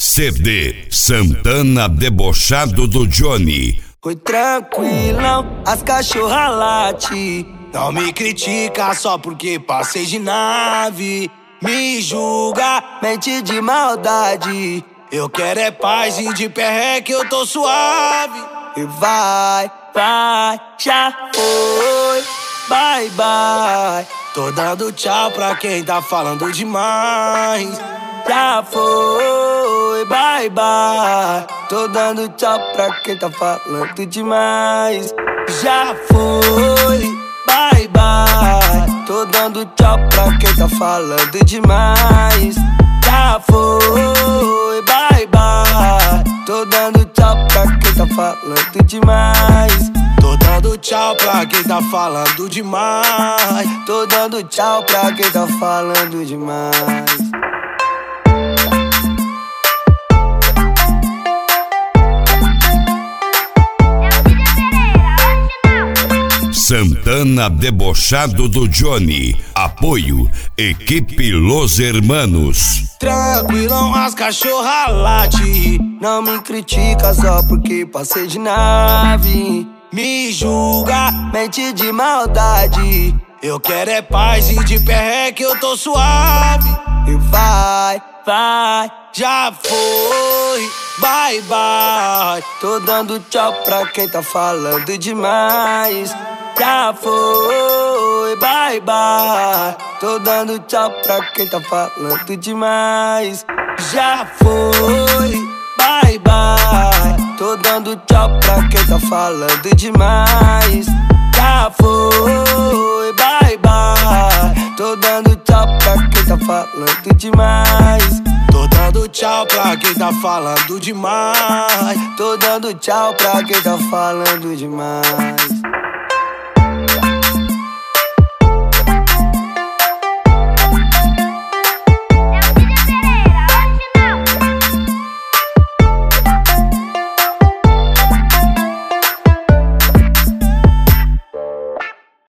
CD Santana Debochado do Johnny. Foi tranquilão, as cachorra late. Não me critica só porque passei de nave. Me julga, mente de maldade. Eu quero é paz e de perreque eu tô suave. E vai, já foi. Bye, bye. Tô dando tchau pra quem tá falando demais. Já foi, bye, bye. Tô dando tchau pra quem tá falando demais. Já foi, bye, bye. Tô dando tchau pra quem tá falando demais. Já foi, bye, bye. Tô dando tchau pra quem tá falando demais. Tô dando tchau pra quem tá falando demais. Tô dando tchau pra quem tá falando demais. Santana Debochado do Johnny. Apoio Equipe Los Hermanos. Tranquilão, as cachorra late. Não me critica só porque passei de nave. Me julga, mente de maldade. Eu quero é paz e de perreque eu tô suave. E vai, já foi, bye, bye. Tô dando tchau pra quem tá falando demais. Já foi, bye, bye. Tô dando tchau pra quem tá falando demais. Já foi, bye, bye. Tô dando tchau pra quem tá falando demais. Já foi, bye, bye. Tô dando tchau pra quem tá falando demais. Tô dando tchau pra quem tá falando demais. Tô dando tchau pra quem tá falando demais.